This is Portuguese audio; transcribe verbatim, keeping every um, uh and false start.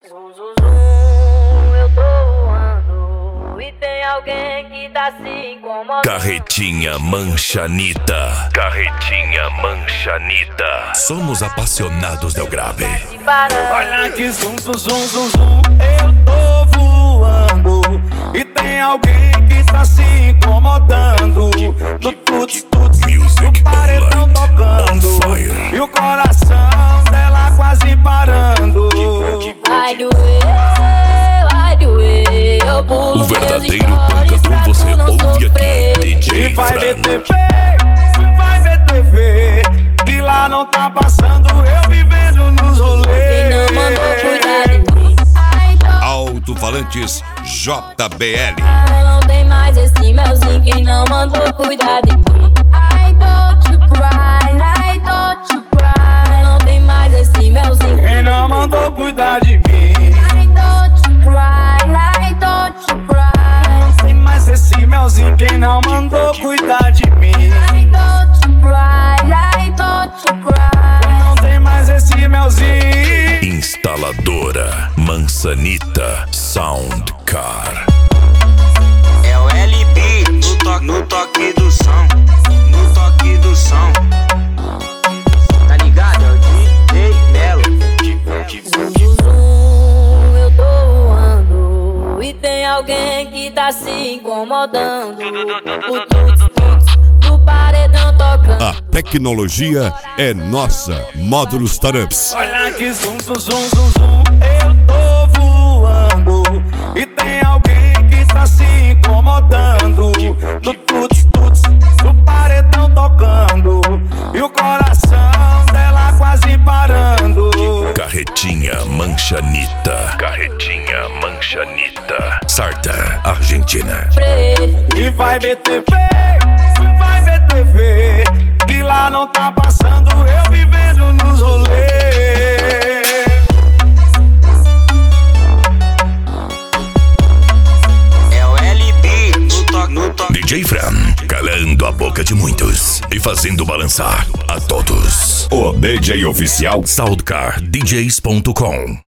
Zum, zum, zum, eu tô voando e tem alguém que tá se incomodando. Carretinha Manchanita. Carretinha Manchanita. Somos apaixonados del grave. Olha que zum, zum, zum, zum, zum, eu tô voando e tem alguém que tá se incomodando. Do tuts, tuts, o paredão tocando e o coração dela quase parando. Vai doer, vai doer, eu pulo. O verdadeiro pancador você ouve aqui, D J E vai ver Fran. T V, vai ver T V, que lá não tá passando, eu vivendo nos rolês. Quem não mandou cuidar de mim? Alto-falantes J B L. Não tem mais esse melzinho, quem não mandou cuidar de mim? I don't you cry, I don't you cry. Não tem mais esse melzinho, Quem não mandou cuidar de mim? I don't you cry, I don't you cry. Tem mais esse melzinho, quem não mandou cuidar de mim? I don't you cry, I don't you cry. Não tem mais esse melzinho. Instaladora Mansanita Soundcar. É o L B no toque, no toque do som, no toque do som. Tá ligado? É o D J Melo. Zum, zum, zum, eu tô voando e tem alguém que tá se incomodando. O tuts, tuts do paredão tocando. A tecnologia é nossa. Módulos Startups. Olha que zum, zum, zum, zum, zum, eu tô voando e tem alguém que tá se incomodando. Do tuts, tuts, do paredão tocando e o coração dela quase parando. Carretinha Manchanita. Carretinha Manchanita. Sarta, Argentina. E vai ver T V, vai ver T V, que lá não tá passando, eu vivendo nos rolês. É o L B no toque, no toque. D J Fran, calando a boca de muitos e fazendo balançar a todos. O D J oficial Soundcar D Js ponto com.